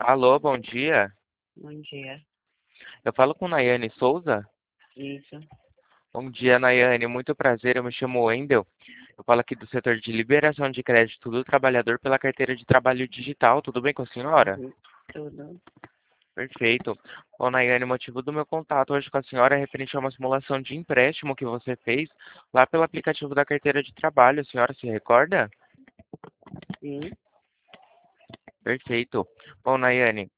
Alô, bom dia. Bom dia. Eu falo com Nayane Souza. Isso. Bom dia, Nayane. Muito prazer. Eu me chamo Wendel. Eu falo aqui do setor de liberação de crédito do trabalhador pela carteira de trabalho digital. Tudo bem com a senhora? Uhum. Tudo. Perfeito. Bom, Nayane, o motivo do meu contato hoje com a senhora é referente a uma simulação de empréstimo que você fez lá pelo aplicativo da carteira de trabalho. A senhora se recorda? Sim. Perfeito. Bom, Nayane,